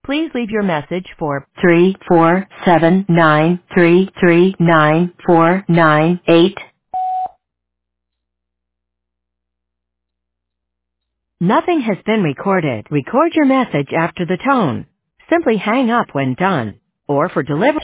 Please leave your message for 34793394998. Nothing has been recorded. Record your message after the tone. Simply hang up when done. Or for delivery